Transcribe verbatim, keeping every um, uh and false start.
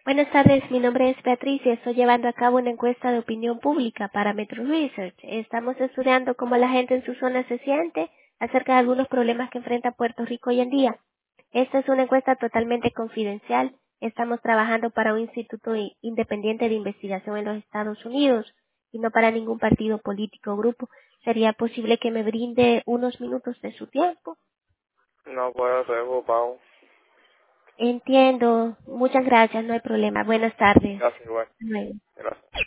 Buenas tardes, mi nombre es Beatriz y estoy llevando a cabo una encuesta de opinión pública para Metro Research. Estamos estudiando cómo la gente en su zona se siente acerca de algunos problemas que enfrenta Puerto Rico hoy en día. Esta es una encuesta totalmente confidencial. Estamos trabajando para un instituto i- independiente de investigación en los Estados Unidos y no para ningún partido político o grupo. ¿Sería posible que me brinde unos minutos de su tiempo? No puedo, estoy ocupado. Entiendo. Muchas gracias, no hay problema. Buenas tardes. Casi igual. Hasta luego. Gracias.